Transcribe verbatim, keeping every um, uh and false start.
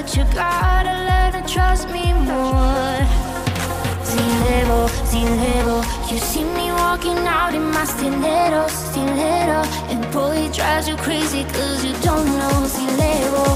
but you gotta learn to trust me more. Stiletto, stiletto, you see me walking out in my stiletto, stiletto. And boy, it drives you crazy cause you don't know. Stiletto,